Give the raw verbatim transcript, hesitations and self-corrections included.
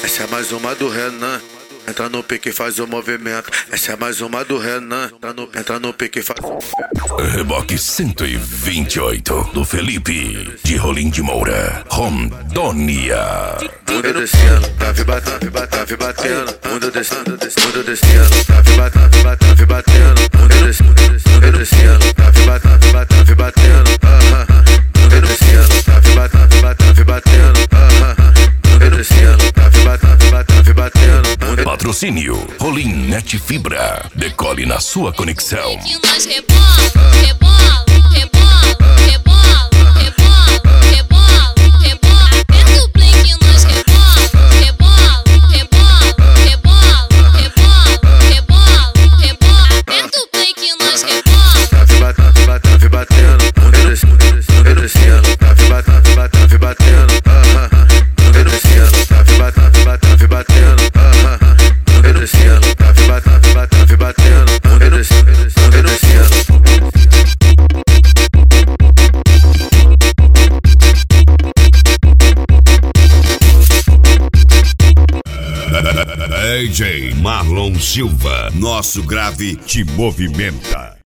Essa é mais uma do Renan. Entra no pique e faz o movimento. Essa é mais uma do Renan. Entra no, entra no pique e faz o movimento. Reboque cento e vinte e oito do Felipe de Rolim de Moura, Rondônia. Mundo descendo, trave batendo, trave batendo. Mundo descendo, mundo descendo, trave batendo, trave batendo. Mundo descendo, trave batendo, trave batendo. Mundo descendo, trave batendo, trave batendo. Mundo descendo, trave batendo, trave batendo. Patrocínio Rolim Net Fibra. Decole na sua conexão. Que nós rebola, rebola, rebola, rebola, rebola, rebola, rebola. Aperta o play que nós rebola, rebola, rebola, rebola, rebola, rebola, rebola. Aperta o play que nós rebola. Trave batendo, trave batendo. Mundo descendo, trave batendo, trave batendo. Mundo descendo, trave batendo, trave batendo. Mundo descendo, trave batendo, trave batendo. Mundo descendo, mundo descendo. D J Marlon Silva, nosso grave te movimenta.